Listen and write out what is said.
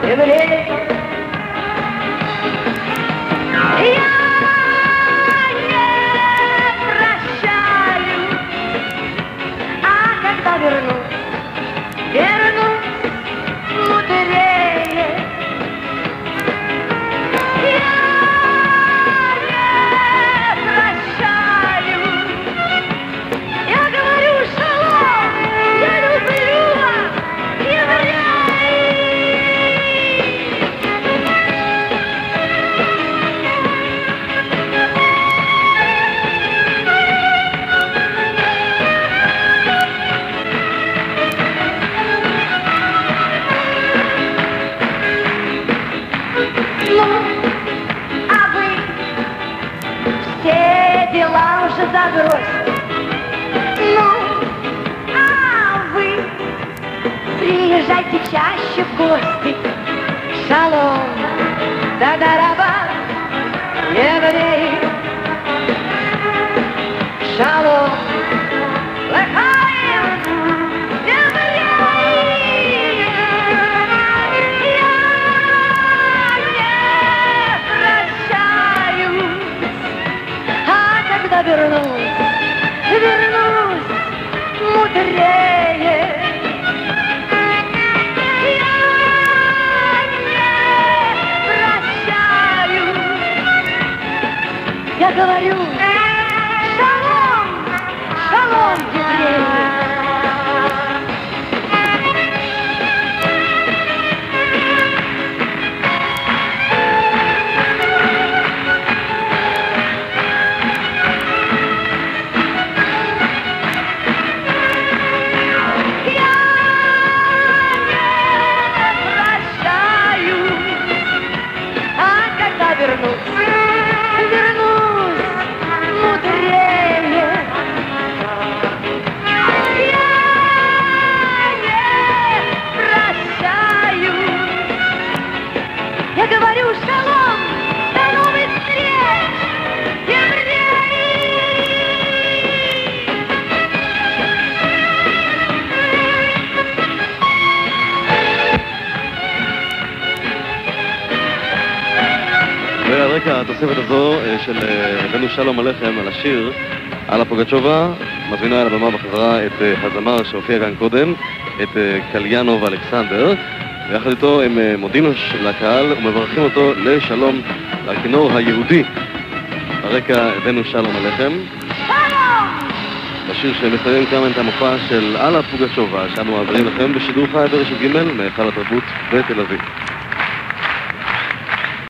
еврей. Я не прощаю, а когда вернусь мудрее. Я не прощаю, я говорю шалом, я люблю вас, евреи. А вы все дела уже забросьте. А вы приезжайте чаще в гости. Шалом, да-да-раба, евреи. Шалом, лехаим, евреи. Вернусь мудрее. Я не прощаю, я говорю шалом, шалом, евреи. Вернусь мудрее. Я не прощаю, я говорю шалом, до новых встреч, евреи. ועל רקע התוספת הזו של רבנו שלום עליכם על השיר אלה פוגצ'ובה, מזמינה על הבמה בחזרה את הזמר שהופיע כאן קודם, את קליאנו ואלכסנדר, ויחד איתו הם מודים לקהל ומברכים אותו לשלום, לכינור היהודי. על רקע רבנו שלום עליכם, בשיר שמסיים כאן את המופע של אלה פוגצ'ובה, שאנו מעבירים לכם בשידור חי ברשת ג' מהיכל התרבות בתל אביב.